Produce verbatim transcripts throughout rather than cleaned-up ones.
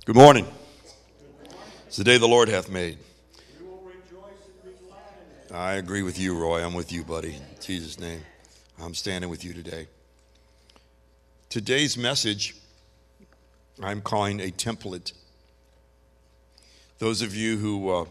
Good morning. It's the day the Lord hath made. We will rejoice and be glad in it. I agree with you, Roy. I'm with you, buddy. In Jesus' name. I'm standing with you today. Today's message, I'm calling a template. Those of you who uh,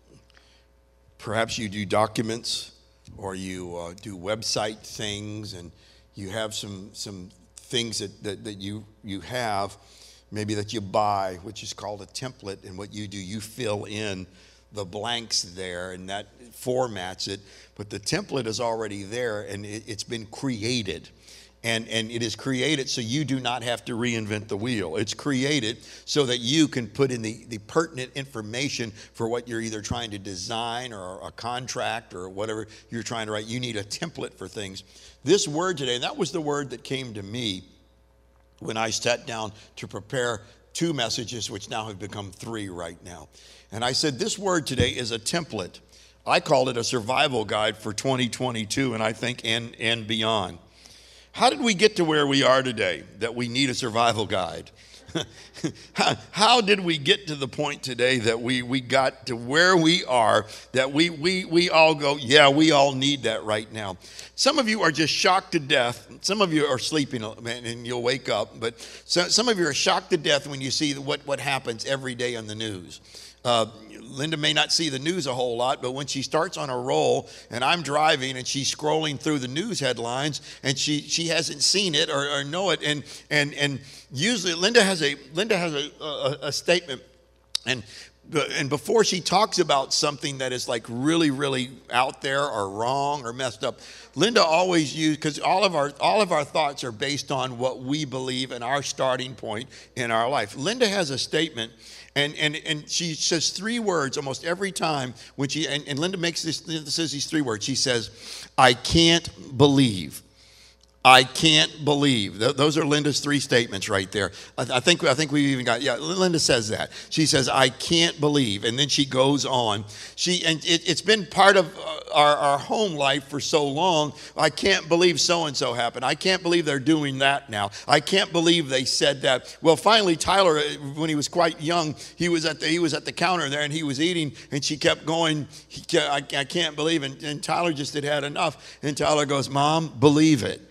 perhaps you do documents or you uh, do website things and you have some some things that, that, that you, you have, maybe that you buy, which is called a template, and what you do, you fill in the blanks there, and that formats it. But the template is already there, and it, it's been created. And, and it is created so you do not have to reinvent the wheel. It's created so that you can put in the, the pertinent information for what you're either trying to design or a contract or whatever you're trying to write. You need a template for things. This word today, and that was the word that came to me when I sat down to prepare two messages, which now have become three right now. And I said, this word today is a template. I called it a survival guide for twenty twenty-two, and I think and, and beyond. How did we get to where we are today, that we need a survival guide? how, how did we get to the point today that we, we got to where we are, that we, we, we all go, yeah, we all need that right now. Some of you are just shocked to death. Some of you are sleeping and you'll wake up, but so, some of you are shocked to death when you see what, what happens every day on the news. Uh, Linda may not see the news a whole lot, but when she starts on a roll and I'm driving and she's scrolling through the news headlines and she, she hasn't seen it or, or know it, and and and usually Linda has a Linda has a, a, a statement, and and before she talks about something that is like really really out there or wrong or messed up, Linda always uses, because all of our all of our thoughts are based on what we believe and our starting point in our life. Linda has a statement. And, and and she says three words almost every time when she, and, and Linda makes this, says these three words. She says, I can't believe. I can't believe. Th- those are Linda's three statements right there. I, I think I think we even got, yeah, Linda says that. She says, I can't believe. And then she goes on. She And it, it's been part of our, our home life for so long. I can't believe so-and-so happened. I can't believe they're doing that now. I can't believe they said that. Well, finally, Tyler, when he was quite young, he was at the, he was at the counter there and he was eating, and she kept going, he, I, I can't believe. And, and Tyler just had had enough. And Tyler goes, Mom, believe it.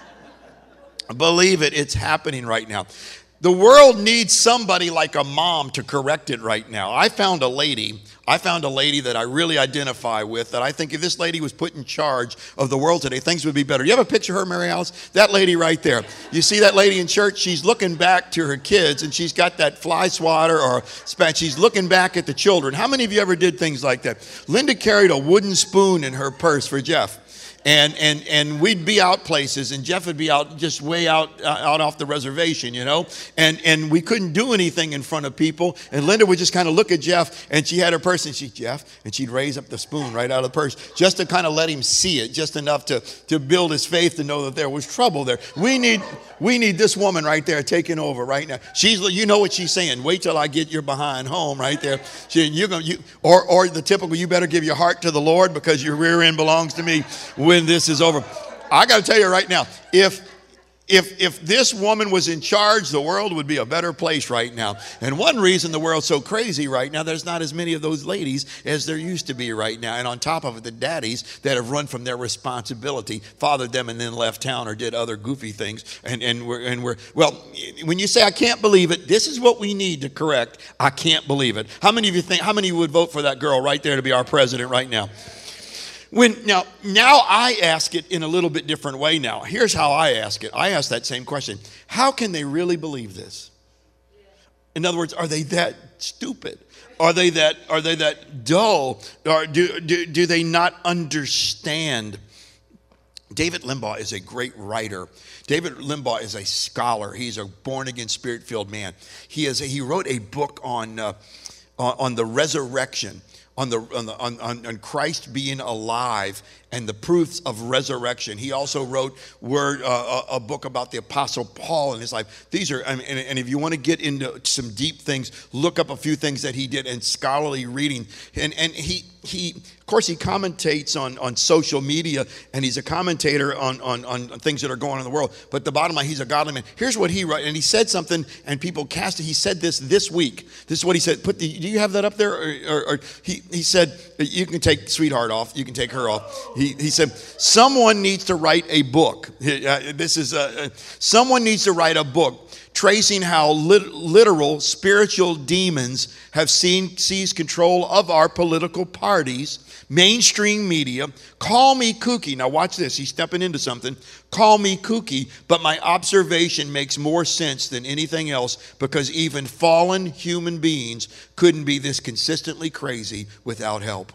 Believe it, it's happening right now. The world needs somebody like a mom to correct it right now. I found a lady, I found a lady that I really identify with, that I think if this lady was put in charge of the world today, things would be better. You have a picture of her, Mary Alice? That lady right there. You see that lady in church? She's looking back to her kids, and she's got that fly swatter or spat. She's looking back at the children. How many of you ever did things like that? Linda carried a wooden spoon in her purse for Jeff. And and and we'd be out places, and Jeff would be out just way out uh, out off the reservation, you know, and and we couldn't do anything in front of people. And Linda would just kind of look at Jeff, and she had her purse, and she Jeff, and she'd raise up the spoon right out of the purse just to kind of let him see it, just enough to to build his faith to know that there was trouble there. We need we need this woman right there taking over right now. She's you know what she's saying. Wait till I get your behind home right there. She, you're gonna you or or the typical. You better give your heart to the Lord because your rear end belongs to me. When this is over, I got to tell you right now, if if if this woman was in charge, the world would be a better place right now. And one reason the world's so crazy right now, there's not as many of those ladies as there used to be right now. And on top of it, the daddies that have run from their responsibility, fathered them and then left town or did other goofy things. And and we're and we're well, when you say I can't believe it, this is what we need to correct. I can't believe it. How many of you think? How many would vote for that girl right there to be our president right now? When now, now I ask it in a little bit different way now. Here's how I ask it. I ask that same question. How can they really believe this? In other words, are they that stupid? Are they that, are they that dull? Or do, do, do they not understand? David Limbaugh is a great writer. David Limbaugh is a scholar. He's a born-again, spirit-filled man. He, is a, he wrote a book on, uh, on, on the resurrection. On the, on, the on, on Christ being alive and the proofs of resurrection. He also wrote word, uh, a, a book about the Apostle Paul and his life. These are, I mean, and, and if you want to get into some deep things, look up a few things that he did in scholarly reading. And and he he of course he commentates on, on social media, and he's a commentator on, on, on things that are going on in the world. But the bottom line, he's a godly man. Here's what he wrote, and he said something, and people cast it. He said this this week. This is what he said. Put the, do you have that up there? Or, or, or he he said, you can take sweetheart off. You can take her off. He he said, someone needs to write a book. This is a, someone needs to write a book tracing how lit, literal spiritual demons have seen, seized control of our political parties, mainstream media. Call me kooky. Now watch this. He's stepping into something. Call me kooky, but my observation makes more sense than anything else, because even fallen human beings couldn't be this consistently crazy without help.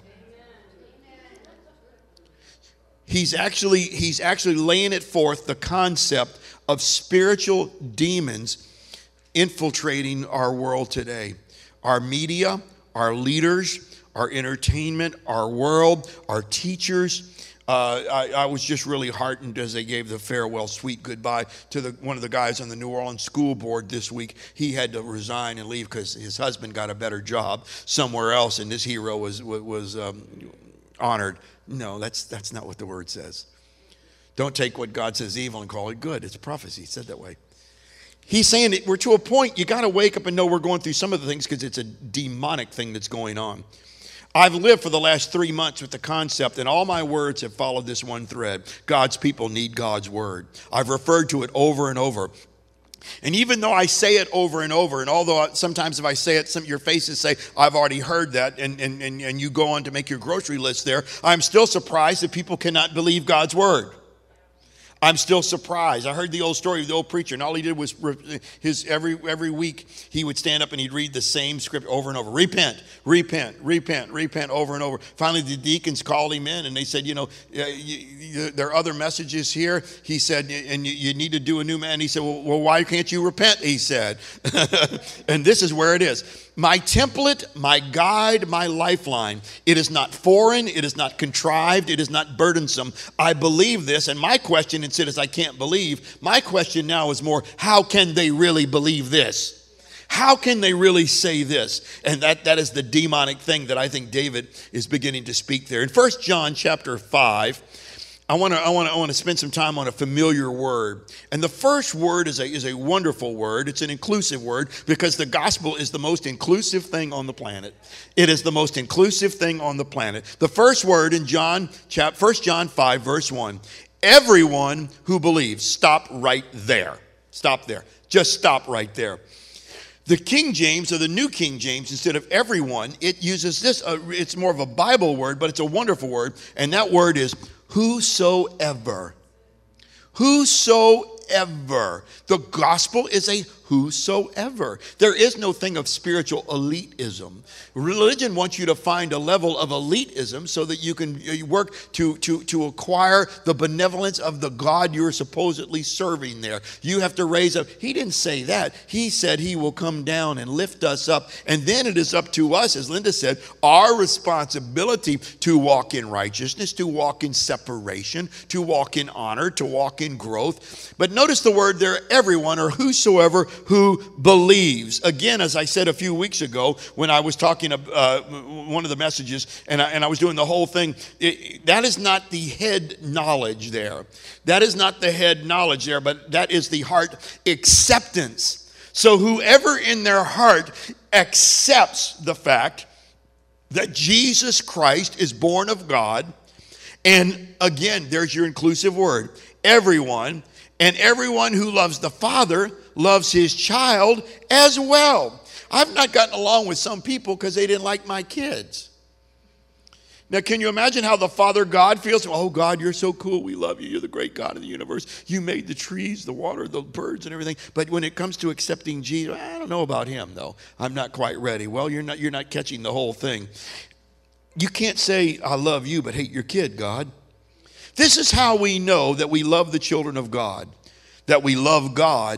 He's actually, he's actually laying it forth, the concept of spiritual demons infiltrating our world today. Our media, our leaders, our entertainment, our world, our teachers. Uh, I, I was just really heartened as they gave the farewell sweet goodbye to the, one of the guys on the New Orleans school board this week. He had to resign and leave because his husband got a better job somewhere else, and this hero was, was um, honored. No, that's that's not what the word says. Don't take what God says evil and call it good. It's a prophecy. He said that way. He's saying that we're to a point, you got to wake up and know we're going through some of the things because it's a demonic thing that's going on. I've lived for the last three months with the concept, and all my words have followed this one thread. God's people need God's word. I've referred to it over and over. And even though I say it over and over, and although sometimes if I say it, some of your faces say, I've already heard that, and, and, and, and you go on to make your grocery list there, I'm still surprised that people cannot believe God's word. I'm still surprised. I heard the old story of the old preacher, and all he did was his every every week he would stand up and he'd read the same script over and over. Repent, repent, repent, repent, over and over. Finally, the deacons called him in, and they said, you know, you, you, there are other messages here. He said, and you, you need to do a new man. He said, well, well, why can't you repent? He said. And this is where it is. My template, my guide, my lifeline. It is not foreign. It is not contrived. It is not burdensome. I believe this. And my question, instead is I can't believe. My question now is more, how can they really believe this? How can they really say this? And that, that is the demonic thing that I think David is beginning to speak there. In First John chapter five, I want to I want to I want to spend some time on a familiar word. And the first word is a is a wonderful word. It's an inclusive word because the gospel is the most inclusive thing on the planet. It is the most inclusive thing on the planet. The first word in John chap First John five verse one. Everyone who believes. Stop right there. Stop there. Just stop right there. The King James, or the New King James, instead of everyone, it uses this. Uh, it's more of a Bible word, but it's a wonderful word. And that word is whosoever. Whosoever. The gospel is a whosoever. There is no thing of spiritual elitism. Religion wants you to find a level of elitism so that you can work to, to, to acquire the benevolence of the God you're supposedly serving there. You have to raise up. He didn't say that. He said he will come down and lift us up. And then it is up to us, as Linda said, our responsibility to walk in righteousness, to walk in separation, to walk in honor, to walk in growth. But notice the word there, everyone or whosoever who believes. Again, as I said a few weeks ago when I was talking about uh, one of the messages and I, and I was doing the whole thing, it, that is not the head knowledge there. That is not the head knowledge there, but that is the heart acceptance. So whoever in their heart accepts the fact that Jesus Christ is born of God, and again, there's your inclusive word, everyone, and everyone who loves the Father loves his child as well. I've not gotten along with some people because they didn't like my kids. Now, can you imagine how the Father God feels? Oh, God, you're so cool. We love you. You're the great God of the universe. You made the trees, the water, the birds, and everything. But when it comes to accepting Jesus, I don't know about him, though. I'm not quite ready. Well, you're not, you're not catching the whole thing. You can't say, I love you, but hate your kid, God. This is how we know that we love the children of God, that we love God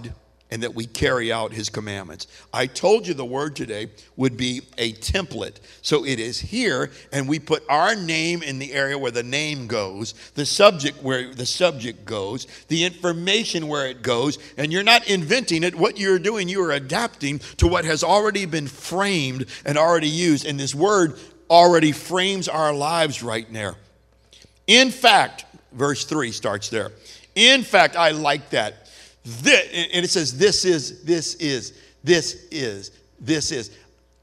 and that we carry out his commandments. I told you the word today would be a template. So it is here, and we put our name in the area where the name goes, the subject where the subject goes, the information where it goes, and you're not inventing it. What you're doing, you are adapting to what has already been framed and already used, and this word already frames our lives right now. In fact, verse three starts there. In fact, I like that. This, and it says, this is, this is, this is, this is.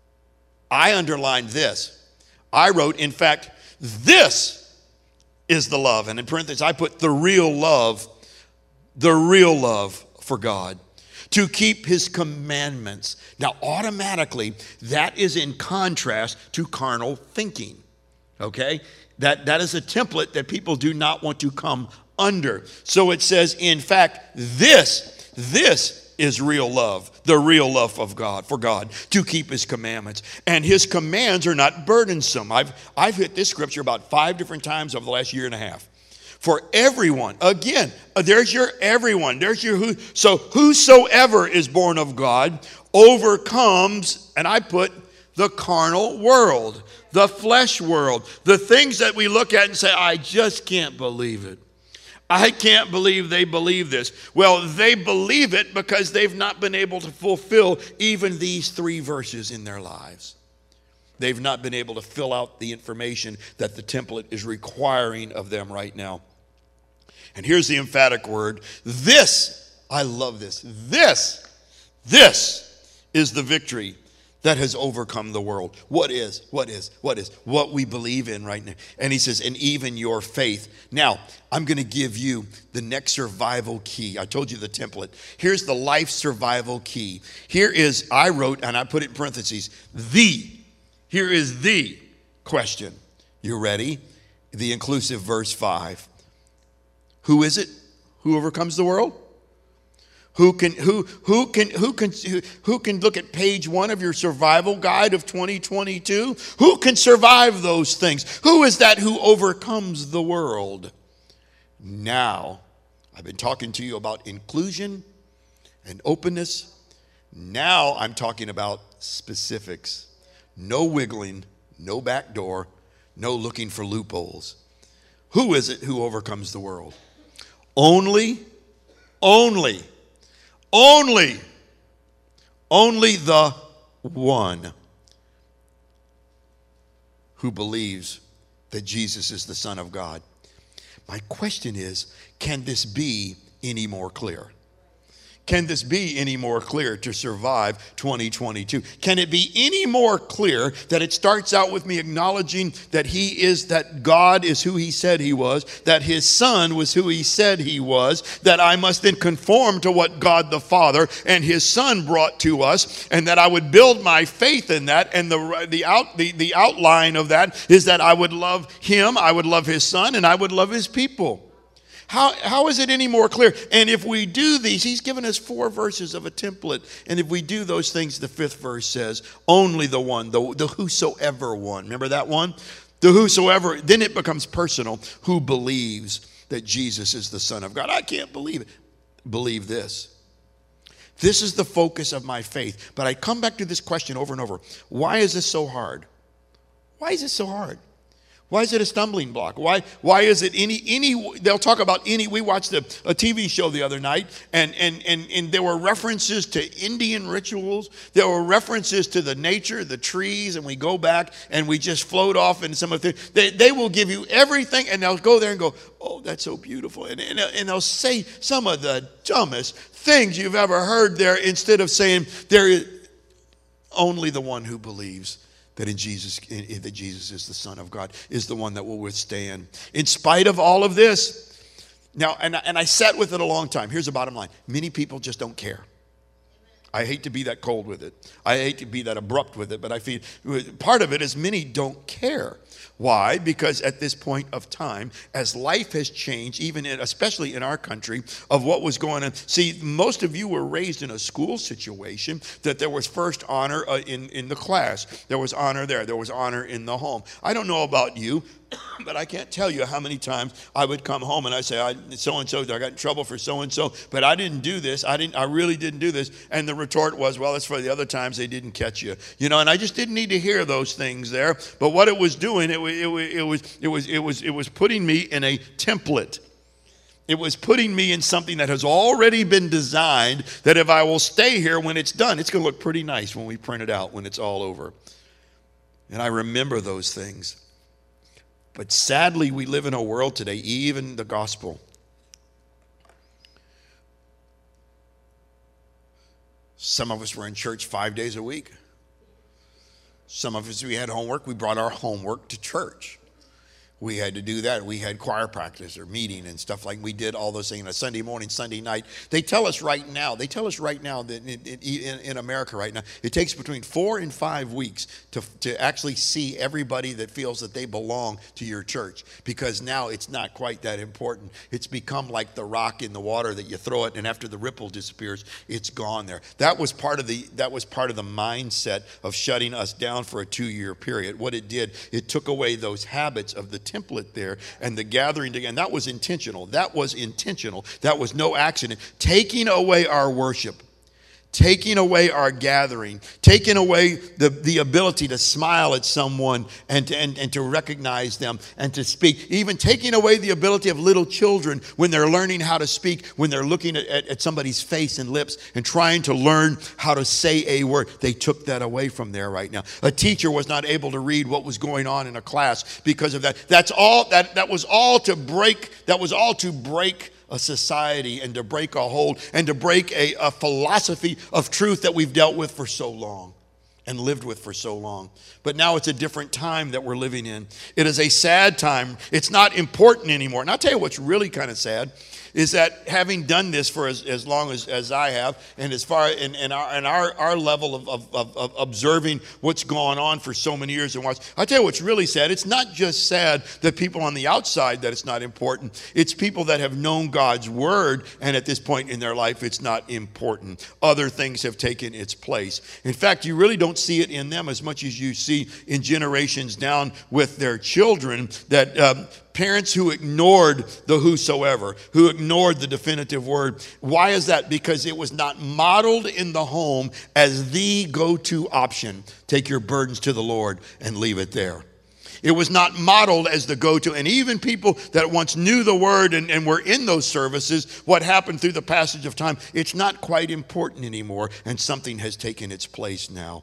I underlined this. I wrote, in fact, this is the love. And in parentheses, I put the real love, the real love for God, to keep his commandments. Now, automatically, that is in contrast to carnal thinking. Okay? That, that is a template that people do not want to come under. So it says, in fact, this, this is real love, the real love of God, for God, to keep his commandments. And his commands are not burdensome. I've, I've hit this scripture about five different times over the last year and a half. For everyone, again, there's your everyone, there's your who. So whosoever is born of God overcomes, and I put the carnal world, the flesh world, the things that we look at and say, I just can't believe it. I can't believe they believe this. Well, they believe it because they've not been able to fulfill even these three verses in their lives. They've not been able to fill out the information that the template is requiring of them right now. And here's the emphatic word. This, I love this. This, this is the victory that has overcome the world. What is, what is, what is, what we believe in right now. And he says, and even your faith. Now, I'm going to give you the next survival key. I told you the template. Here's the life survival key. Here is, I wrote, and I put it in parentheses, the. Here is the question. You ready? The inclusive verse five. Who is it who overcomes the world? Who can who who can who can who, who can look at page one of your survival guide of twenty twenty-two? Who can survive those things? Who is that who overcomes the world? Now, I've been talking to you about inclusion and openness. Now I'm talking about specifics. No wiggling, no back door, no looking for loopholes. Who is it who overcomes the world? Only, only, only, only the one who believes that Jesus is the Son of God. My question is, can this be any more clear? Can this be any more clear to survive twenty twenty-two? Can it be any more clear that it starts out with me acknowledging that he is, that God is who he said he was, that his Son was who he said he was, that I must then conform to what God the Father and his Son brought to us, and that I would build my faith in that, and the, the, out, the, the outline of that is that I would love him, I would love his Son, and I would love his people. How, how is it any more clear? And if we do these, he's given us four verses of a template. And if we do those things, the fifth verse says, only the one, the, the whosoever one. Remember that one? The whosoever, then it becomes personal, who believes that Jesus is the Son of God. I can't believe it. Believe this. This is the focus of my faith. But I come back to this question over and over. Why is this so hard? Why is it so hard? Why is it a stumbling block? Why why is it any, any they'll talk about any, we watched a, a T V show the other night, and, and, and, and there were references to Indian rituals. There were references to the nature, the trees, and we go back and we just float off in some of the, they, they will give you everything, and they'll go there and go, oh, that's so beautiful. And, and, and they'll say some of the dumbest things you've ever heard there, instead of saying there is only the one who believes that in Jesus, in, that Jesus is the Son of God, is the one that will withstand. In spite of all of this, now, and, and I sat with it a long time. Here's the bottom line. Many people just don't care. I hate to be that cold with it. I hate to be that abrupt with it, but I feel part of it is many don't care. Why? Because at this point of time, as life has changed, even in, especially in our country, of what was going on. See, most of you were raised in a school situation that there was first honor uh, in, in the class. There was honor there. There was honor in the home. I don't know about you. But I can't tell you how many times I would come home and I say, I, so-and-so, I got in trouble for so-and-so, but I didn't do this. I didn't, I really didn't do this. And the retort was, well, it's for the other times they didn't catch you. You know, and I just didn't need to hear those things there. But what it was doing, it was, it was, it was, it was, it was, it was putting me in a template. It was putting me in something that has already been designed, that if I will stay here when it's done, it's going to look pretty nice when we print it out, when it's all over. And I remember those things. But sadly, we live in a world today, even the gospel. Some of us were in church five days a week. Some of us, we had homework. We brought our homework to church. We had to do that. We had choir practice or meeting and stuff like we did all those things on a Sunday morning, Sunday night. They tell us right now, they tell us right now that in, in, in America right now, it takes between four and five weeks to, to actually see everybody that feels that they belong to your church, because now it's not quite that important. It's become like the rock in the water that you throw it, and after the ripple disappears, it's gone there. That was part of the, that was part of the mindset of shutting us down for a two-year period. What it did, it took away those habits of the template there and the gathering together. And that was intentional. That was intentional. That was no accident. Taking away our worship, taking away our gathering, taking away the, the ability to smile at someone and to, and, and to recognize them and to speak, even taking away the ability of little children when they're learning how to speak, when they're looking at, at, at somebody's face and lips and trying to learn how to say a word. They took that away from there right now. A teacher was not able to read what was going on in a class because of that. That's all, that, that was all to break, that was all to break a society and to break a hold and to break a, a philosophy of truth that we've dealt with for so long and lived with for so long. But now it's a different time that we're living in. It is a sad time. It's not important anymore. And I'll tell you what's really kind of sad is that having done this for as, as long as, as I have, and as far in, in, our, in our, our level of, of, of, of observing what's gone on for so many years and watch, I tell you what's really sad. It's not just sad that people on the outside that it's not important. It's people that have known God's word, and at this point in their life, it's not important. Other things have taken its place. In fact, you really don't see it in them as much as you see in generations down with their children, that um, parents who ignored the whosoever, who ignored the definitive word. Why is that? Because it was not modeled in the home as the go-to option. Take your burdens to the Lord and leave it there. It was not modeled as the go-to. And even people that once knew the word and, and were in those services, what happened through the passage of time, it's not quite important anymore, and something has taken its place now.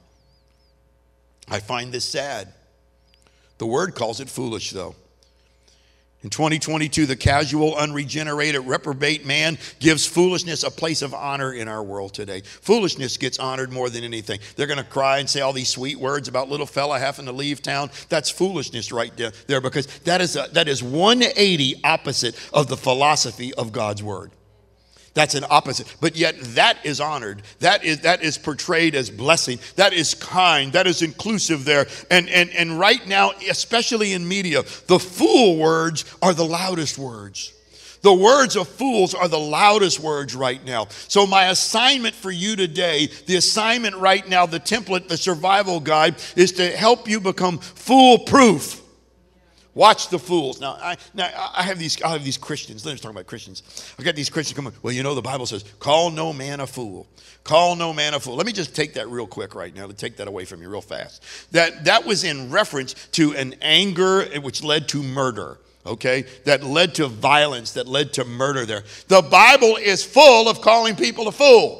I find this sad. The word calls it foolish, though. In twenty twenty-two, the casual, unregenerated, reprobate man gives foolishness a place of honor in our world today. Foolishness gets honored more than anything. They're going to cry and say all these sweet words about little fella having to leave town. That's foolishness right there, because that is a, that is one eighty opposite of the philosophy of God's word. That's an opposite. But yet that is honored. That is that is portrayed as blessing. That is kind. That is inclusive there. And, and, and right now, especially in media, the fool words are the loudest words. The words of fools are the loudest words right now. So my assignment for you today, the assignment right now, the template, the survival guide, is to help you become foolproof. Watch the fools. Now, I, now I have these. I have these Christians. Let's talk about Christians. I got these Christians coming. Well, you know, the Bible says, "Call no man a fool. Call no man a fool." Let me just take that real quick right now. To take that away from you real fast. That that was in reference to an anger which led to murder. Okay, that led to violence. That led to murder. There, the Bible is full of calling people a fool.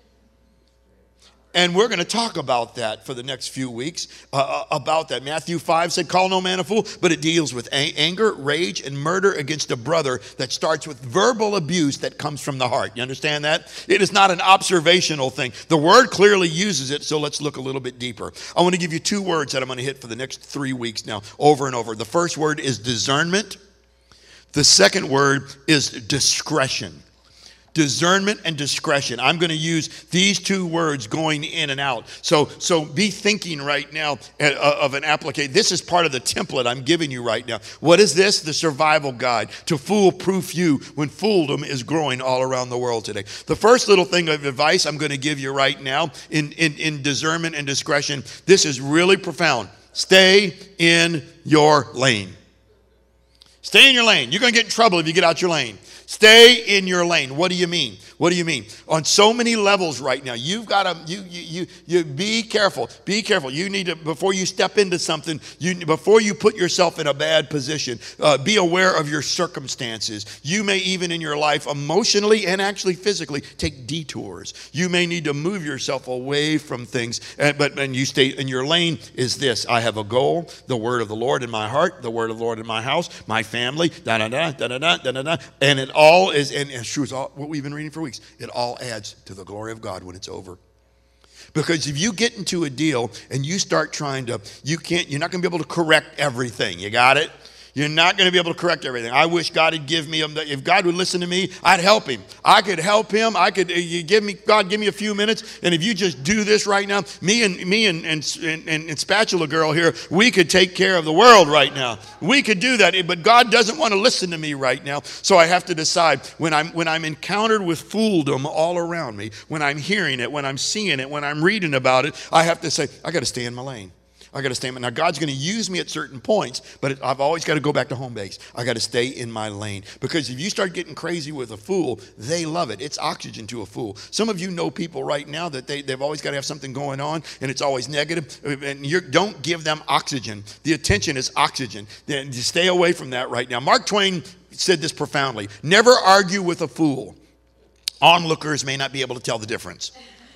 And we're going to talk about that for the next few weeks, uh, about that. Matthew five said, call no man a fool, but it deals with a- anger, rage, and murder against a brother that starts with verbal abuse that comes from the heart. You understand that? It is not an observational thing. The word clearly uses it, so let's look a little bit deeper. I want to give you two words that I'm going to hit for the next three weeks now, over and over. The first word is discernment. The second word is discretion. Discernment and discretion. I'm going to use these two words going in and out. So, so be thinking right now of an application. This is part of the template I'm giving you right now. What is this? The survival guide to foolproof you when fooldom is growing all around the world today. The first little thing of advice I'm going to give you right now in, in, in discernment and discretion. This is really profound. Stay in your lane. Stay in your lane. You're going to get in trouble if you get out your lane. Stay in your lane. What do you mean? What do you mean? On so many levels right now, you've got to, you, you, you, you be careful. Be careful. You need to, before you step into something, you, before you put yourself in a bad position, uh, be aware of your circumstances. You may even in your life, emotionally and actually physically, take detours. You may need to move yourself away from things, and, but and you stay in your lane is this. I have a goal, the word of the Lord in my heart, the word of the Lord in my house, my family, da-da-da, da-da-da, da-da-da, and it all is, and it's true, it's all, what we've been reading for weeks, it all adds to the glory of God when it's over. Because if you get into a deal and you start trying to, you can't, you're not going to be able to correct everything. You got it? You're not going to be able to correct everything. I wish God would give me, if God would listen to me, I'd help him. I could help him. I could, you give me, God, give me a few minutes. And if you just do this right now, me and me and, and, and, and Spatula Girl here, we could take care of the world right now. We could do that. But God doesn't want to listen to me right now. So I have to decide when I'm, when I'm encountered with fooldom all around me, when I'm hearing it, when I'm seeing it, when I'm reading about it, I have to say, I got to stay in my lane. I got to stay. Now, God's going to use me at certain points, but it, I've always got to go back to home base. I got to stay in my lane. Because if you start getting crazy with a fool, they love it. It's oxygen to a fool. Some of you know people right now that they, they've always got to have something going on, and it's always negative. And you don't give them oxygen. The attention is oxygen. Then stay away from that right now. Mark Twain said this profoundly. Never argue with a fool. Onlookers may not be able to tell the difference.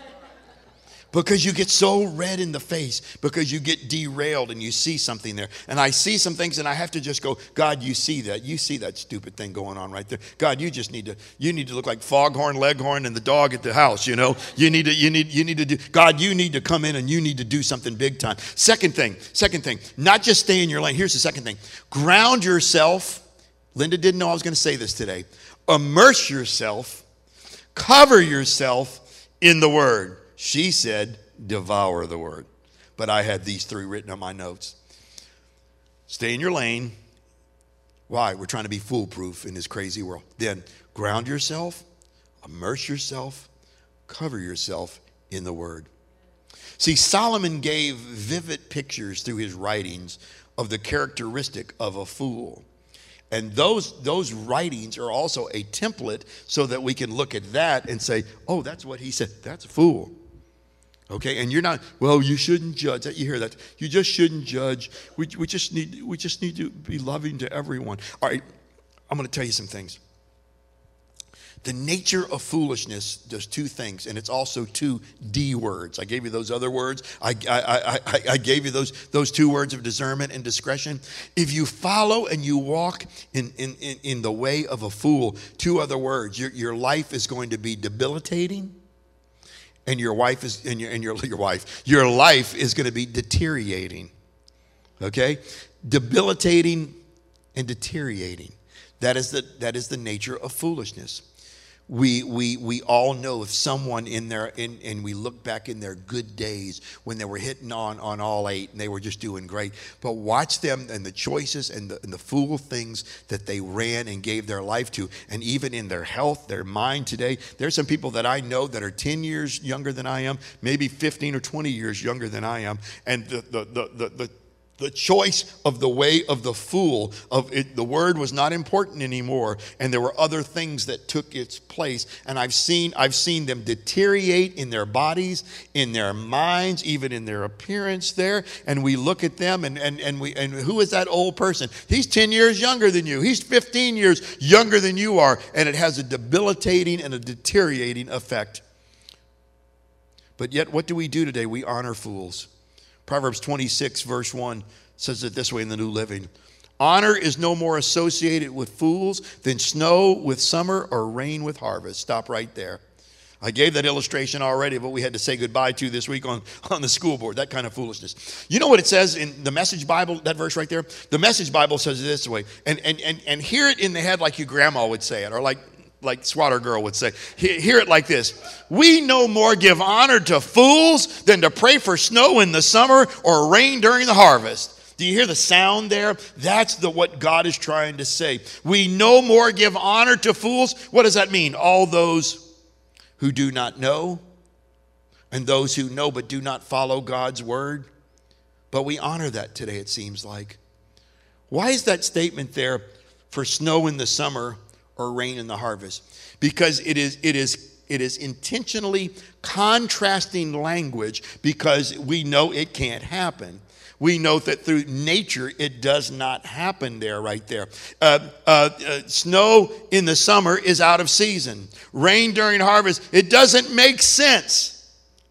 Because you get so red in the face, because you get derailed and you see something there. And I see some things and I have to just go, God, you see that. You see that stupid thing going on right there. God, you just need to, you need to look like Foghorn Leghorn and the dog at the house, you know. You need to, you need, you need to do, God, you need to come in and you need to do something big time. Second thing, second thing, not just stay in your lane. Here's the second thing. Ground yourself. Linda didn't know I was going to say this today. Immerse yourself. Cover yourself in the word. She said, devour the word. But I had these three written on my notes. Stay in your lane. Why? We're trying to be foolproof in this crazy world. Then ground yourself, immerse yourself, cover yourself in the word. See, Solomon gave vivid pictures through his writings of the characteristic of a fool. And those, those writings are also a template so that we can look at that and say, oh, that's what he said. That's a fool. Okay, and you're not, well, you shouldn't judge. You hear that. You just shouldn't judge. We, we, just need, we just need to be loving to everyone. All right, I'm going to tell you some things. The nature of foolishness does two things, and it's also two D words. I gave you those other words. I, I, I, I gave you those, those two words of discernment and discretion. If you follow and you walk in, in, in, in the way of a fool, two other words, your, your life is going to be debilitating. And your wife is, and your, and your, your wife, your life is going to be deteriorating. Okay? Debilitating and deteriorating. That is the, that is the nature of foolishness. We, we, we all know if someone in their, in, and we look back in their good days when they were hitting on, on all eight and they were just doing great. But watch them and the choices and the, and the fool things that they ran and gave their life to. And even in their health, their mind today, there's some people that I know that are ten years younger than I am, maybe fifteen or twenty years younger than I am. And the, the, the, the, the The choice of the way of the fool, of it, the word was not important anymore, and there were other things that took its place. And I've seen, I've seen them deteriorate in their bodies, in their minds, even in their appearance there. And we look at them, and and and we and who is that old person? He's ten years younger than you. He's fifteen years younger than you are, and it has a debilitating and a deteriorating effect. But yet, what do we do today? We honor fools. Proverbs twenty-six, verse one says it this way in the New Living. Honor is no more associated with fools than snow with summer or rain with harvest. Stop right there. I gave that illustration already of what we had to say goodbye to this week on, on the school board, that kind of foolishness. You know what it says in the Message Bible, that verse right there? The Message Bible says it this way, and, and, and, and hear it in the head like your grandma would say it, or like like Swatter Girl would say. Hear it like this. We no more give honor to fools than to pray for snow in the summer or rain during the harvest. Do you hear the sound there? That's the what God is trying to say. We no more give honor to fools. What does that mean? All those who do not know and those who know but do not follow God's word. But we honor that today, it seems like. Why is that statement there? for snow in the summer or rain in the harvest. Because it is, it is, it is intentionally contrasting language because we know it can't happen. We know that through nature, it does not happen there, right there. Uh, uh, uh, snow in the summer is out of season. Rain during harvest, it doesn't make sense.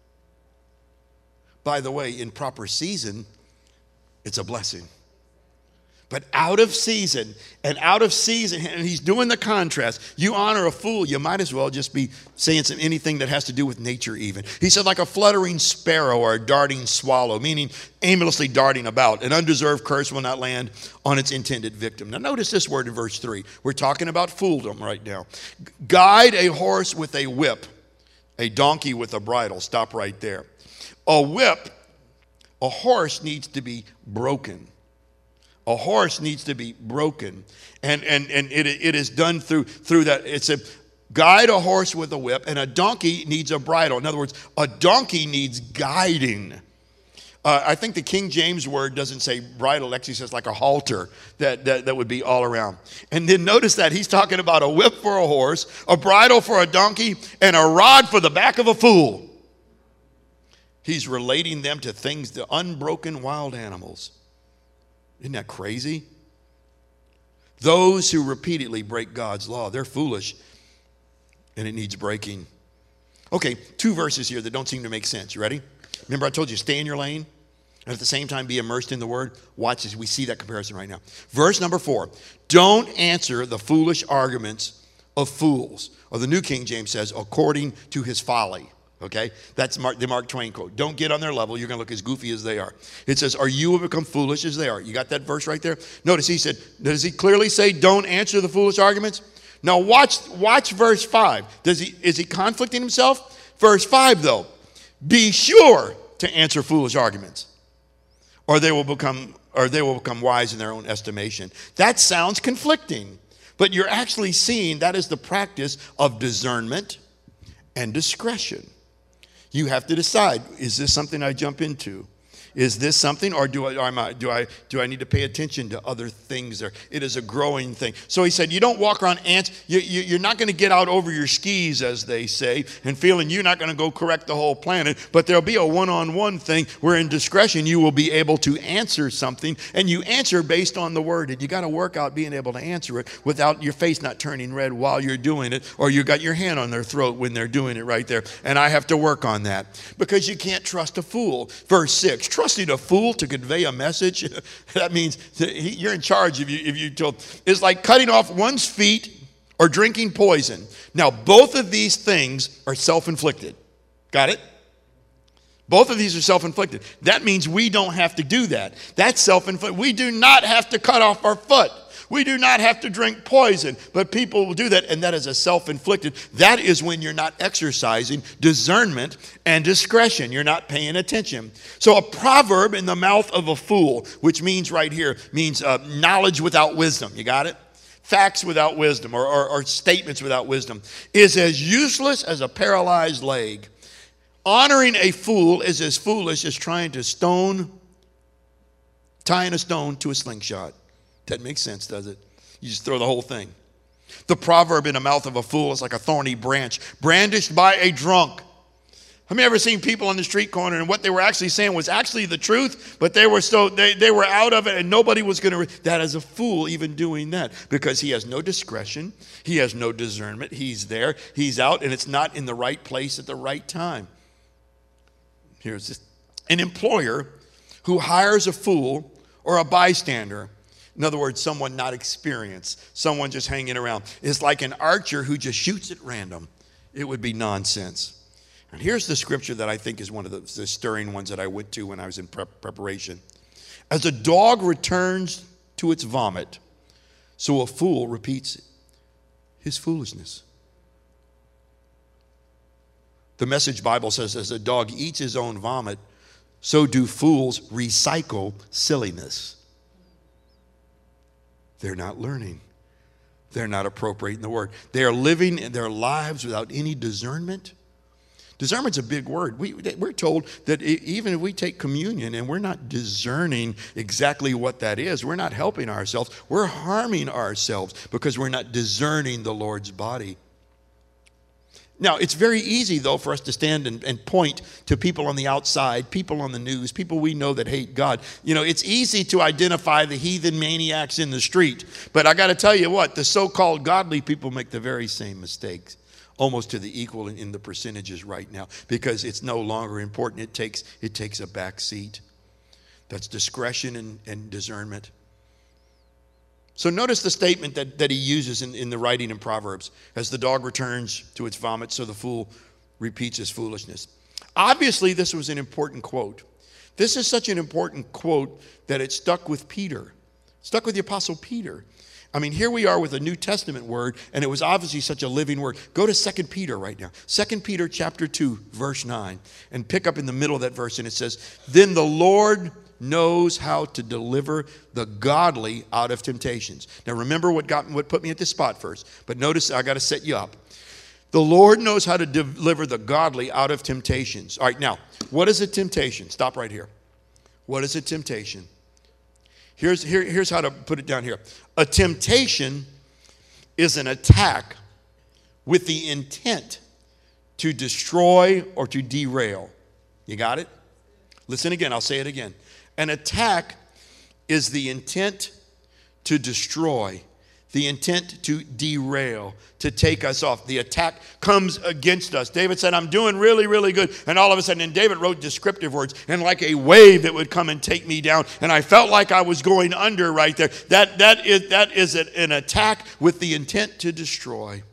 By the way, in proper season, it's a blessing. But out of season, and out of season, and he's doing the contrast. You honor a fool, you might as well just be saying some, anything that has to do with nature even. He said like a fluttering sparrow or a darting swallow, meaning aimlessly darting about. An undeserved curse will not land on its intended victim. Now notice this word in verse three. We're talking about fooldom right now. Guide a horse with a whip, a donkey with a bridle. Stop right there. A whip, a horse needs to be broken. A horse needs to be broken. And and and it it is done through through that. It's a guide a horse with a whip, and a donkey needs a bridle. In other words, a donkey needs guiding. Uh, I think the King James word doesn't say bridle, it actually says like a halter that, that, that would be all around. And then notice that he's talking about a whip for a horse, a bridle for a donkey, and a rod for the back of a fool. He's relating them to things, the unbroken wild animals. Isn't that crazy? Those who repeatedly break God's law, they're foolish, and it needs breaking. Okay, two verses here that don't seem to make sense. You ready? Remember I told you, stay in your lane, and at the same time be immersed in the Word? Watch as we see that comparison right now. Verse number four, don't answer the foolish arguments of fools. Or the New King James says, according to his folly. Okay, that's Mark, the Mark Twain quote. Don't get on their level. You're going to look as goofy as they are. It says, or you will become foolish as they are. You got that verse right there? Notice he said, does he clearly say don't answer the foolish arguments? Now watch, watch verse five. Does he, is he conflicting himself? Verse five though, be sure to answer foolish arguments, or they will become, or they will become wise in their own estimation. That sounds conflicting, but you're actually seeing that is the practice of discernment and discretion. You have to decide, is this something I jump into? Is this something, or do I, or am I, do I, do I need to pay attention to other things there? It is a growing thing. So he said, you don't walk around ants. You, you, you're not going to get out over your skis, as they say, and feeling you're not going to go correct the whole planet. But there'll be a one-on-one thing where in discretion you will be able to answer something, and you answer based on the word. And you got to work out being able to answer it without your face not turning red while you're doing it, or you got your hand on their throat when they're doing it right there. And I have to work on that because you can't trust a fool. Verse six. Trusting a fool to convey a message, that means that he, you're in charge if you, if you told. It's like cutting off one's feet or drinking poison. Now, both of these things are self-inflicted. Got it? Both of these are self-inflicted. That means we don't have to do that. That's self-inflicted. We do not have to cut off our foot. We do not have to drink poison, but people will do that, and that is a self-inflicted. That is when you're not exercising discernment and discretion. You're not paying attention. So a proverb in the mouth of a fool, which means right here, means uh, knowledge without wisdom. You got it? Facts without wisdom, or, or, or statements without wisdom, is as useless as a paralyzed leg. Honoring a fool is as foolish as trying to stone, tying a stone to a slingshot. Doesn't make sense, does it? You just throw the whole thing. The proverb in the mouth of a fool is like a thorny branch brandished by a drunk. Have you ever seen people on the street corner and what they were actually saying was actually the truth, but they were so they, they were out of it and nobody was going to. Re- that is a fool even doing that because he has no discretion, he has no discernment. He's there, he's out, and it's not in the right place at the right time. Here's this: an employer who hires a fool or a bystander. In other words, someone not experienced, someone just hanging around. It's like an archer who just shoots at random. It would be nonsense. And here's the scripture that I think is one of the, the stirring ones that I went to when I was in prep, preparation. As a dog returns to its vomit, so a fool repeats his foolishness. The Message Bible says, as a dog eats his own vomit, so do fools recycle silliness. They're not learning. They're not appropriating the word. They are living their lives without any discernment. Discernment's a big word. We, we're told that even if we take communion and we're not discerning exactly what that is, we're not helping ourselves, we're harming ourselves because we're not discerning the Lord's body. Now, it's very easy, though, for us to stand and, and point to people on the outside, people on the news, people we know that hate God. You know, it's easy to identify the heathen maniacs in the street. But I got to tell you what, the so-called godly people make the very same mistakes, almost to the equal in, in the percentages right now, because it's no longer important. It takes, it takes a back seat. That's discretion and, and discernment. So notice the statement that, that he uses in, in the writing in Proverbs. As the dog returns to its vomit, so the fool repeats his foolishness. Obviously, this was an important quote. This is such an important quote that it stuck with Peter, stuck with the Apostle Peter. I mean, here we are with a New Testament word, and it was obviously such a living word. Go to Second Peter right now. Second Peter chapter two, verse nine, and pick up in the middle of that verse, and it says, "Then the Lord knows how to deliver the godly out of temptations." Now remember what got what put me at this spot first, but notice I got to set you up. The Lord knows how to deliver the godly out of temptations. All right, now, what is a temptation? Stop right here. What is a temptation? Here's, here, here's how to put it down here. A temptation is an attack with the intent to destroy or to derail. You got it? Listen again, I'll say it again. An attack is the intent to destroy, the intent to derail, to take us off. The attack comes against us. David said, I'm doing really, really good. And all of a sudden, and David wrote descriptive words, and like a wave that would come and take me down, and I felt like I was going under right there. That, that is, that is an attack with the intent to destroy.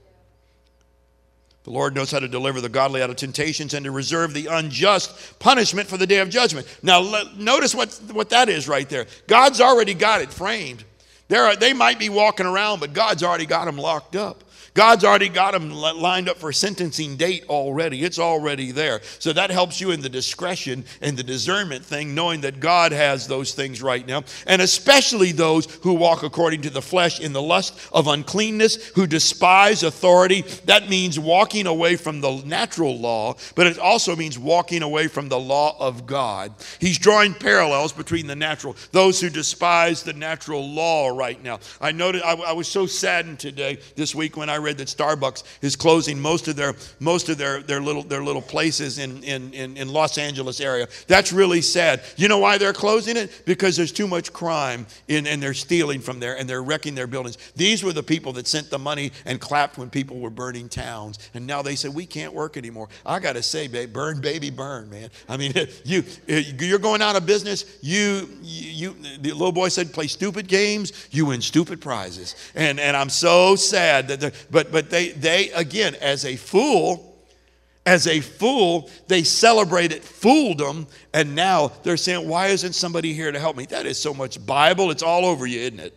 The Lord knows how to deliver the godly out of temptations and to reserve the unjust punishment for the day of judgment. Now, let, notice what, what that is right there. God's already got it framed. There are, they might be walking around, but God's already got them locked up. God's already got them lined up for sentencing date already. It's already there. So that helps you in the discretion and the discernment thing, knowing that God has those things right now. And especially those who walk according to the flesh in the lust of uncleanness, who despise authority. That means walking away from the natural law, but it also means walking away from the law of God. He's drawing parallels between the natural, those who despise the natural law right now. I noted, I, I was so saddened today, this week, when I read that Starbucks is closing most of their most of their their little their little places in in in, in Los Angeles area. That's really sad. You know why they're closing it? Because there's too much crime in, and they're stealing from there and they're wrecking their buildings. These were the people that sent the money and clapped when people were burning towns, and now they say we can't work anymore. I got to say, babe, burn, baby, burn, man. I mean, you you're going out of business. You you the little boy said, play stupid games, you win stupid prizes, and and I'm so sad that the But but they, they, again, as a fool, as a fool, they celebrated fooldom, and now they're saying, why isn't somebody here to help me? That is so much Bible. It's all over you, isn't it?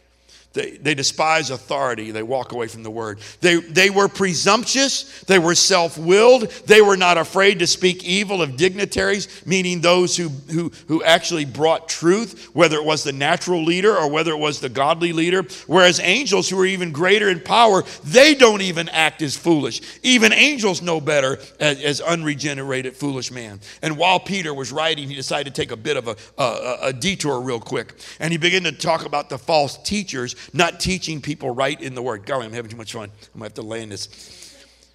They, they despise authority. They walk away from the word. They, they were presumptuous. They were self-willed. They were not afraid to speak evil of dignitaries, meaning those who, who, who actually brought truth, whether it was the natural leader or whether it was the godly leader. Whereas angels, who are even greater in power, they don't even act as foolish. Even angels know better as, as unregenerated foolish man. And while Peter was writing, he decided to take a bit of a, a, a detour real quick. And he began to talk about the false teachers not teaching people right in the word. Golly, I'm having too much fun. I'm going to have to land this.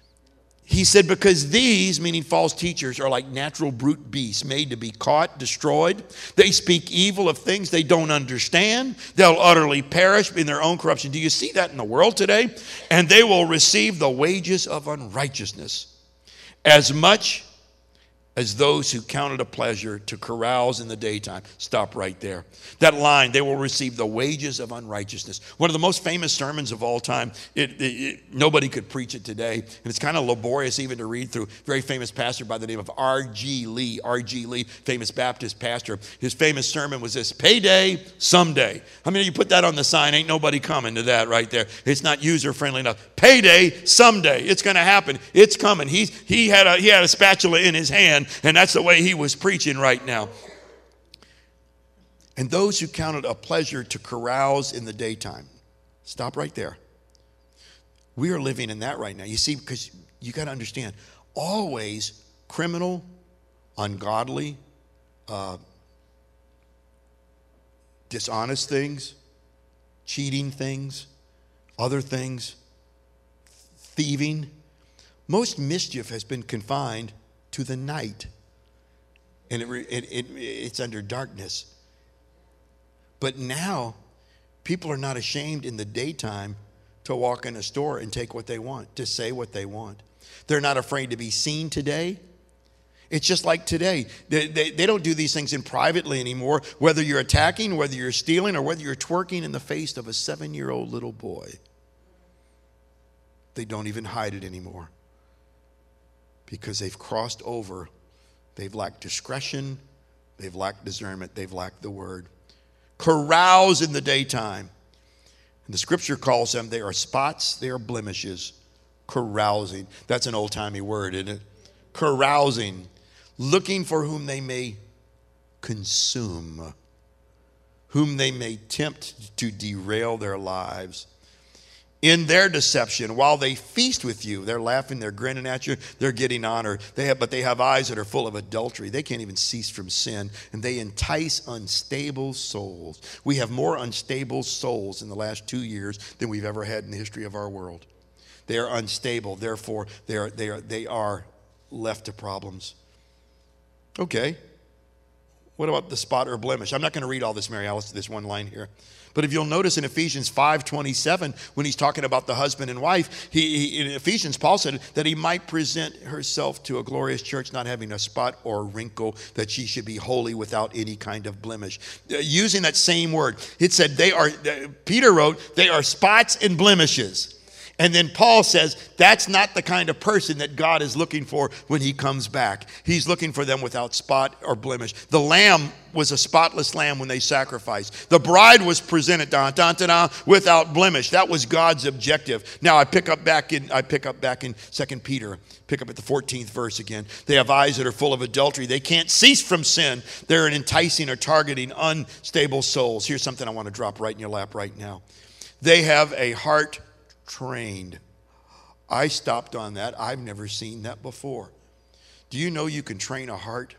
He said, because these, meaning false teachers, are like natural brute beasts made to be caught, destroyed. They speak evil of things they don't understand. They'll utterly perish in their own corruption. Do you see that in the world today? And they will receive the wages of unrighteousness, as much as those who count it a pleasure to carouse in the daytime. Stop right there. That line, they will receive the wages of unrighteousness. One of the most famous sermons of all time. It, it, it, nobody could preach it today. And it's kind of laborious even to read through. Very famous pastor by the name of R G Lee. R G Lee, famous Baptist pastor. His famous sermon was this: payday someday. I mean, you put that on the sign, ain't nobody coming to that right there. It's not user-friendly enough. Payday someday. It's going to happen. It's coming. He's, he, had a, he had a spatula in his hand, and that's the way he was preaching right now. And those who count it a pleasure to carouse in the daytime. Stop right there. We are living in that right now. You see, because you got to understand, always criminal, ungodly, uh, dishonest things, cheating things, other things, thieving. Most mischief has been confined to the night, and it, it, it, it's under darkness. But now, people are not ashamed in the daytime to walk in a store and take what they want, to say what they want. They're not afraid to be seen today. It's just like today. They, they, they don't do these things in privately anymore, whether you're attacking, whether you're stealing, or whether you're twerking in the face of a seven-year-old little boy. They don't even hide it anymore because they've crossed over. They've lacked discretion. They've lacked discernment. They've lacked the word. Carouse in the daytime. And the scripture calls them, they are spots, they are blemishes. Carousing. That's an old-timey word, isn't it? Carousing. Looking for whom they may consume. Whom they may tempt to derail their lives. In their deception, while they feast with you, they're laughing, they're grinning at you, they're getting honor. They have, but they have eyes that are full of adultery. They can't even cease from sin, and they entice unstable souls. We have more unstable souls in the last two years than we've ever had in the history of our world. They are unstable, therefore they are, they are, they are left to problems. Okay, what about the spot or blemish? I'm not going to read all this, Mary Alice, this one line here. But if you'll notice in Ephesians five twenty-seven, when he's talking about the husband and wife, he, he, in Ephesians, Paul said that he might present herself to a glorious church, not having a spot or wrinkle, that she should be holy without any kind of blemish. Uh, using that same word, it said they are, uh, Peter wrote, they are spots and blemishes. And then Paul says that's not the kind of person that God is looking for when he comes back. He's looking for them without spot or blemish. The lamb was a spotless lamb when they sacrificed. The bride was presented dun, dun, dun, dun, without blemish. That was God's objective. Now I pick up back in I pick up back in Second Peter. Pick up at the fourteenth verse again. They have eyes that are full of adultery. They can't cease from sin. They're enticing or targeting unstable souls. Here's something I want to drop right in your lap right now. They have a heart trained. I stopped on that. I've never seen that before. Do you know you can train a heart?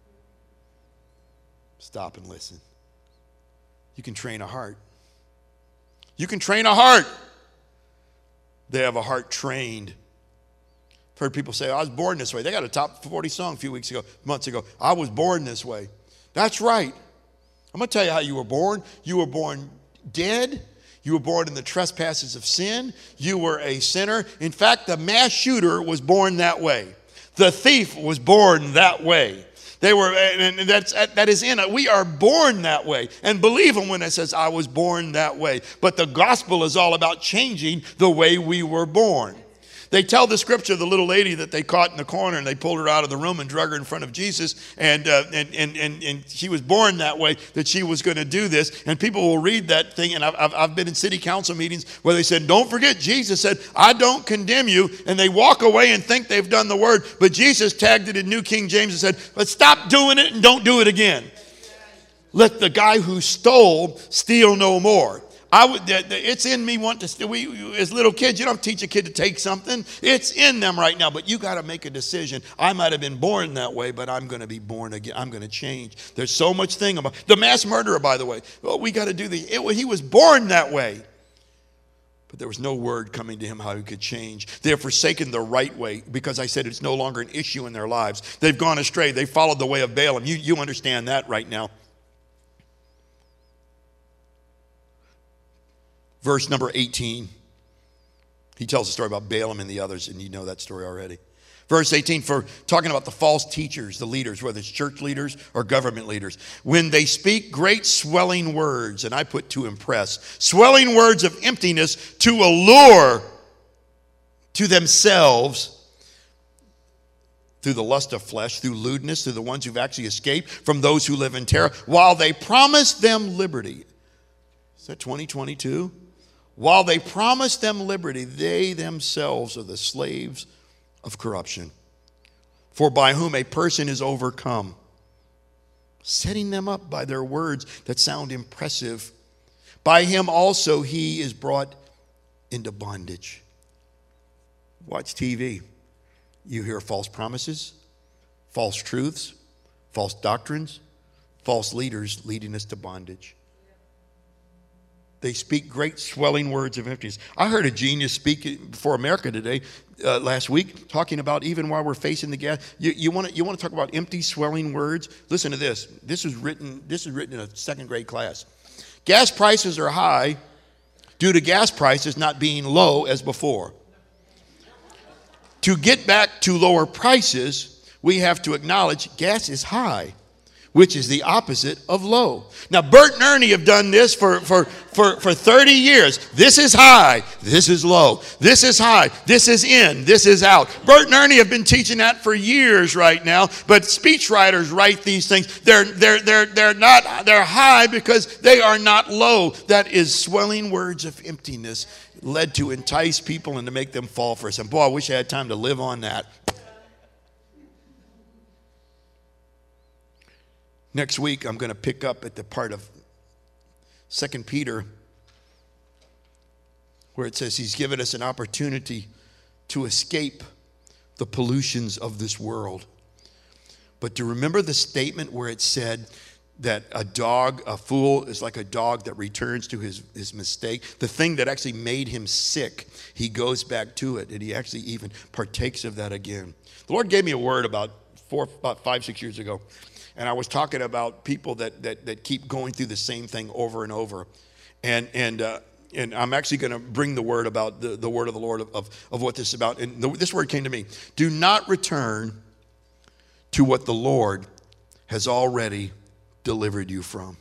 Stop and listen. You can train a heart. You can train a heart. They have a heart trained. I've heard people say, I was born this way. They got a top forty song a few weeks ago, months ago. I was born this way. That's right. I'm going to tell you how you were born. You were born dead. You were born in the trespasses of sin. You were a sinner. In fact, the mass shooter was born that way. The thief was born that way. They were, and that's, that is in it. We are born that way. And believe him when it says, I was born that way. But the gospel is all about changing the way we were born. They tell the scripture of the little lady that they caught in the corner and they pulled her out of the room and drug her in front of Jesus. And, uh, and, and, and, and she was born that way, that she was going to do this. And people will read that thing. And I've, I've, I've been in city council meetings where they said, don't forget, Jesus said, I don't condemn you. And they walk away and think they've done the word. But Jesus tagged it in New King James and said, but stop doing it and don't do it again. Let the guy who stole steal no more. I would, it's in me want to, we, as little kids, you don't teach a kid to take something. It's in them right now, but you got to make a decision. I might have been born that way, but I'm going to be born again. I'm going to change. There's so much thing about, the mass murderer, by the way, well, we got to do the, it, he was born that way. But there was no word coming to him how he could change. They have forsaken the right way because I said it's no longer an issue in their lives. They've gone astray. They followed the way of Balaam. You, you understand that right now. Verse number eighteen, he tells a story about Balaam and the others, and you know that story already. Verse eighteen, for talking about the false teachers, the leaders, whether it's church leaders or government leaders. When they speak great swelling words, and I put to impress, swelling words of emptiness to allure to themselves through the lust of flesh, through lewdness, through the ones who've actually escaped from those who live in terror, while they promise them liberty. Is that twenty twenty-two? While they promise them liberty, they themselves are the slaves of corruption. For by whom a person is overcome, setting them up by their words that sound impressive, by him also he is brought into bondage. Watch T V. you hear false promises, false truths, false doctrines, false leaders leading us to bondage. They speak great swelling words of emptiness. I heard a genius speak before America today, uh, last week, talking about even while we're facing the gas. You, you want to you want to talk about empty, swelling words? Listen to this. This was written. This is written in a second grade class. Gas prices are high due to gas prices not being low as before. To get back to lower prices, we have to acknowledge gas is high, which is the opposite of low. Now, Bert and Ernie have done this for, for, for, for thirty years. This is high. This is low. This is high. This is in. This is out. Bert and Ernie have been teaching that for years right now. But speechwriters write these things. They're, they're, they're, they're not, they're high because they are not low. That is swelling words of emptiness led to entice people and to make them fall for us. And boy, I wish I had time to live on that. Next week, I'm going to pick up at the part of Second Peter where it says he's given us an opportunity to escape the pollutions of this world. But to remember the statement where it said that a dog, a fool, is like a dog that returns to his, his mistake. The thing that actually made him sick, he goes back to it, and he actually even partakes of that again. The Lord gave me a word about four, about five, six years ago. And I was talking about people that that, that keep going through the same thing over and over. And and uh, and I'm actually going to bring the word about the, the word of the Lord of, of, of what this is about. And the, this word came to me. Do not return to what the Lord has already delivered you from.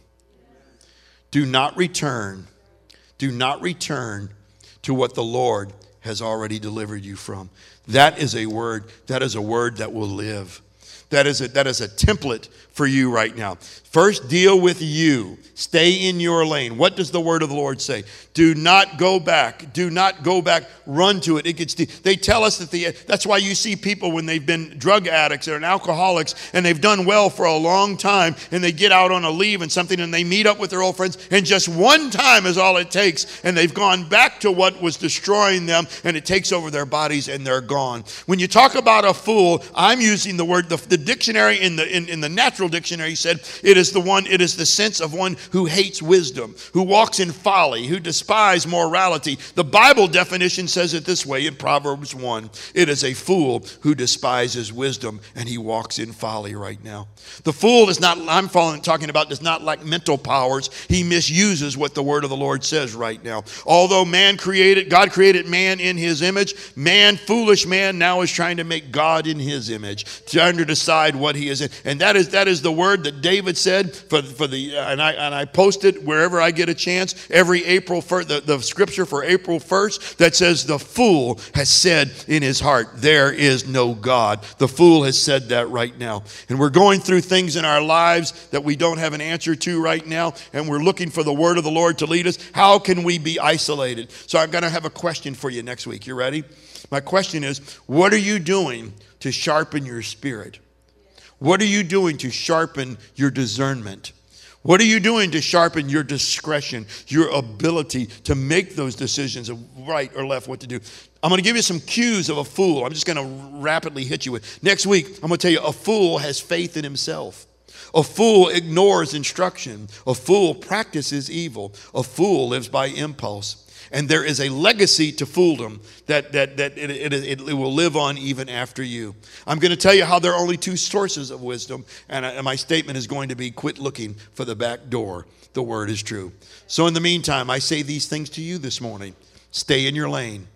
Do not return. Do not return to what the Lord has already delivered you from. That is a word. That is a word that will live. That is a, that is a template for you right now. First, deal with you. Stay in your lane. What does the word of the Lord say? Do not go back. Do not go back. Run to it. It gets deep. They tell us that the that's why you see people when they've been drug addicts or alcoholics and they've done well for a long time and they get out on a leave and something and they meet up with their old friends and just one time is all it takes and they've gone back to what was destroying them and it takes over their bodies and they're gone. When you talk about a fool, I'm using the word, the, the dictionary in the in, in the natural dictionary said it is the one, it is the sense of one who hates wisdom, who walks in folly, who despises morality. The Bible definition says it this way in Proverbs one. It is a fool who despises wisdom and he walks in folly right now. The fool is not, I'm talking about, does not lack mental powers. He misuses what the word of the Lord says right now. Although man created, God created man in his image, man, foolish man, now is trying to make God in his image, trying to decide what he is in. And that is that is the word that David said for, for the, and I and I post it wherever I get a chance, every April first, the, the scripture for April first that says the fool has said in his heart, there is no God. The fool has said that right now. And we're going through things in our lives that we don't have an answer to right now, and we're looking for the word of the Lord to lead us. How can we be isolated? So I'm going to have a question for you next week. You ready? My question is, what are you doing to sharpen your spirit? What are you doing to sharpen your discernment? What are you doing to sharpen your discretion, your ability to make those decisions of right or left, what to do? I'm going to give you some cues of a fool. I'm just going to rapidly hit you with. Next week, I'm going to tell you a fool has faith in himself. A fool ignores instruction. A fool practices evil. A fool lives by impulse. And there is a legacy to fooldom that, that, that it, it, it, it will live on even after you. I'm going to tell you how there are only two sources of wisdom. And, I, and my statement is going to be, quit looking for the back door. The word is true. So in the meantime, I say these things to you this morning. Stay in your lane.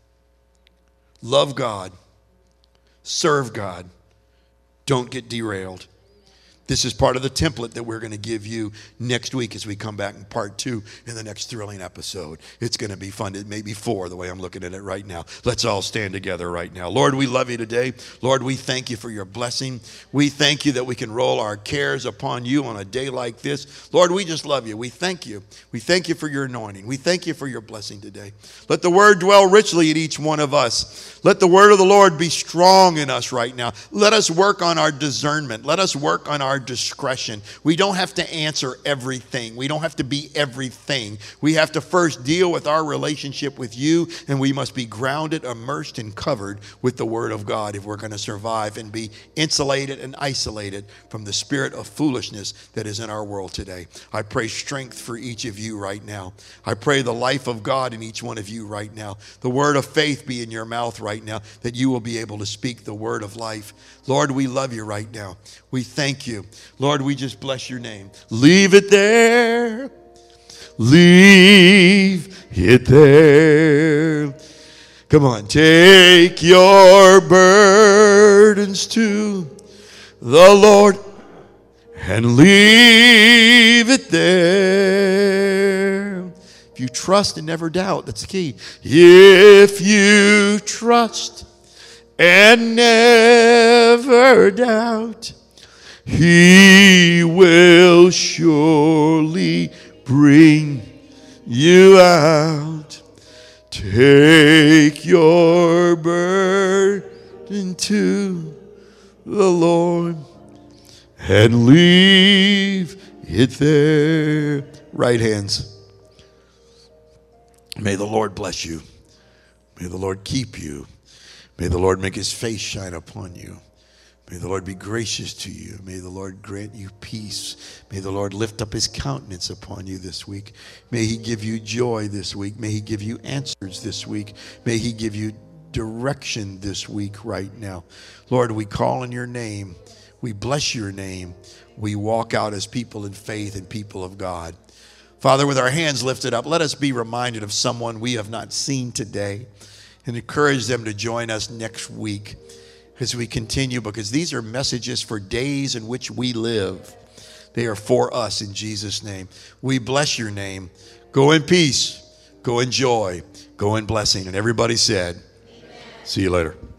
Love God. Serve God. Don't get derailed. This is part of the template that we're going to give you next week as we come back in part two in the next thrilling episode. It's going to be fun. It may be four the way I'm looking at it right now. Let's all stand together right now. Lord, we love you today. Lord, we thank you for your blessing. We thank you that we can roll our cares upon you on a day like this. Lord, we just love you. We thank you. We thank you for your anointing. We thank you for your blessing today. Let the word dwell richly in each one of us. Let the word of the Lord be strong in us right now. Let us work on our discernment. Let us work on our our discretion. We don't have to answer everything. We don't have to be everything. We have to first deal with our relationship with you, and we must be grounded, immersed, and covered with the Word of God if we're going to survive and be insulated and isolated from the spirit of foolishness that is in our world today. I pray strength for each of you right now. I pray the life of God in each one of you right now. The word of faith be in your mouth right now, that you will be able to speak the word of life. Lord, we love you right now. We thank you. Lord, we just bless your name. Leave it there. Leave it there. Come on, take your burdens to the Lord and leave it there. If you trust and never doubt, that's the key. If you trust and never doubt, He will surely bring you out. Take your burden to the Lord and leave it there. Right hands. May the Lord bless you. May the Lord keep you. May the Lord make his face shine upon you. May the Lord be gracious to you. May the Lord grant you peace. May the Lord lift up his countenance upon you this week. May he give you joy this week. May he give you answers this week. May he give you direction this week right now. Lord, we call on your name. We bless your name. We walk out as people in faith and people of God. Father, with our hands lifted up, let us be reminded of someone we have not seen today and encourage them to join us next week as we continue, because these are messages for days in which we live. They are for us in Jesus' name. We bless your name. Go in peace. Go in joy. Go in blessing. And everybody said, amen. See you later.